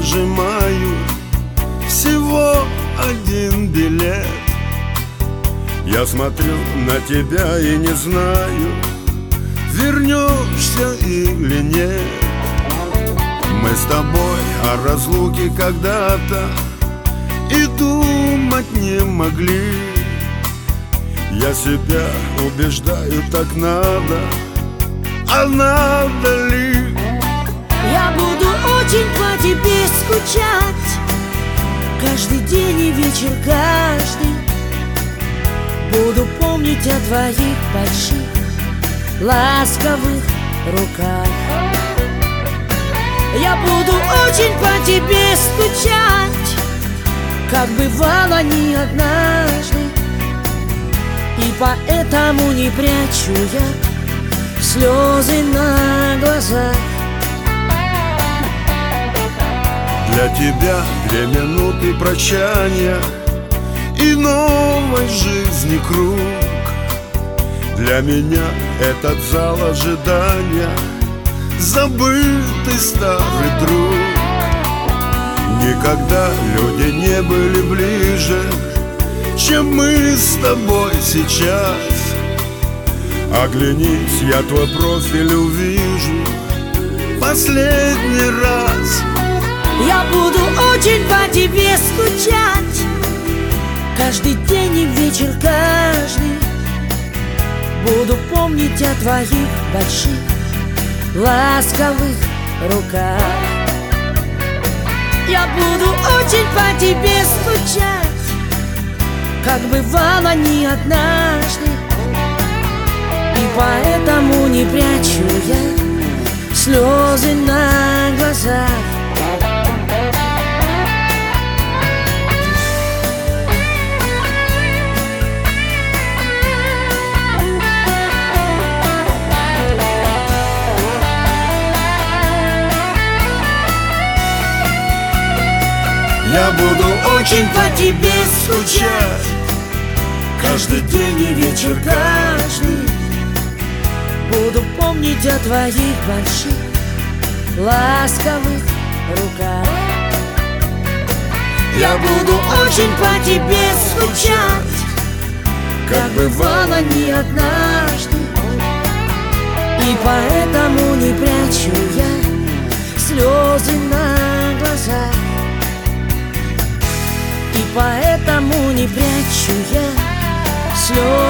нажимаю всего один билет. Я смотрю на тебя и не знаю, вернешься или нет. Мы с тобой о разлуке когда-то и думать не могли. Я себя убеждаю, так надо, а надо ли? Я буду очень по тебе скучать каждый день и вечер, каждый. Буду помнить о твоих больших ласковых руках. Я буду очень по тебе скучать, как бывало не однажды. И поэтому не прячу я слезы на глазах. Для тебя 2 минуты прощания и новой жизни круг. Для меня этот зал ожидания забытый старый друг. Никогда люди не были ближе, чем мы с тобой сейчас. Оглянись, я твой профиль увижу последний раз. Я буду очень по тебе скучать каждый день и вечер, каждый. Буду помнить о твоих больших ласковых руках. Я буду очень по тебе скучать, как бывало не однажды. И поэтому не прячу я слезы на глазах. Я буду очень по тебе скучать каждый день и вечер, каждый. Буду помнить о твоих больших ласковых руках. Я буду очень по тебе скучать, как бывало не однажды. И поэтому не прячу я слезы на глазах. И поэтому не прячу я слезы